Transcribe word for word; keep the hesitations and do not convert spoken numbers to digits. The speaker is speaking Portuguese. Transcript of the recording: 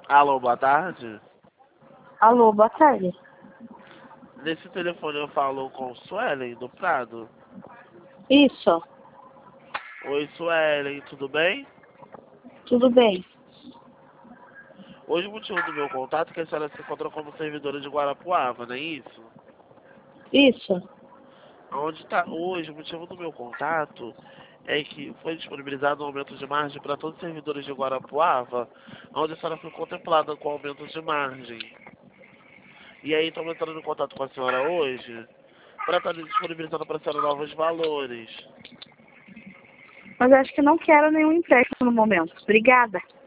Alô, boa tarde. Alô, boa tarde. Nesse telefone eu falo com Suelen, do Prado. Isso, Oi, Suelen, tudo bem? tudo bem. Hoje o motivo do meu contato é que a senhora se encontrou como servidora de Guarapuava, não é isso? Isso. Onde está hoje, o motivo do meu contato é que foi disponibilizado um aumento de margem para todos os servidores de Guarapuava, onde a senhora foi contemplada com aumento de margem. E aí estamos entrando em contato com a senhora hoje para estar disponibilizando para a senhora novos valores. Mas eu acho que não quero nenhum empréstimo no momento. Obrigada.